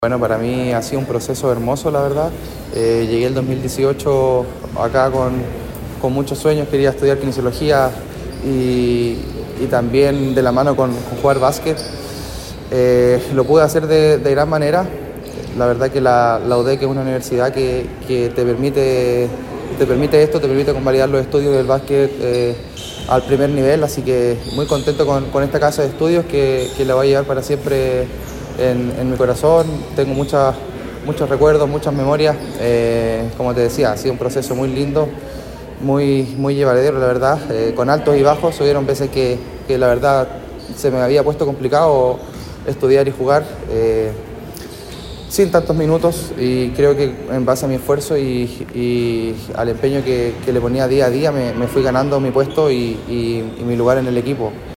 Bueno, para mí ha sido un proceso hermoso, la verdad. Llegué el 2018 acá con muchos sueños, quería estudiar kinesiología y también de la mano con jugar básquet. Lo pude hacer de gran manera. La verdad que la UDEC es una universidad que te permite esto, te permite convalidar los estudios del básquet al primer nivel, así que muy contento con esta casa de estudios que la voy a llevar para siempre en mi corazón. Tengo muchos recuerdos, muchas memorias. Como te decía, ha sido un proceso muy lindo, muy llevadero, la verdad, con altos y bajos. Hubieron veces que la verdad se me había puesto complicado estudiar y jugar sin tantos minutos, y creo que en base a mi esfuerzo y al empeño que le ponía día a día me fui ganando mi puesto y mi lugar en el equipo.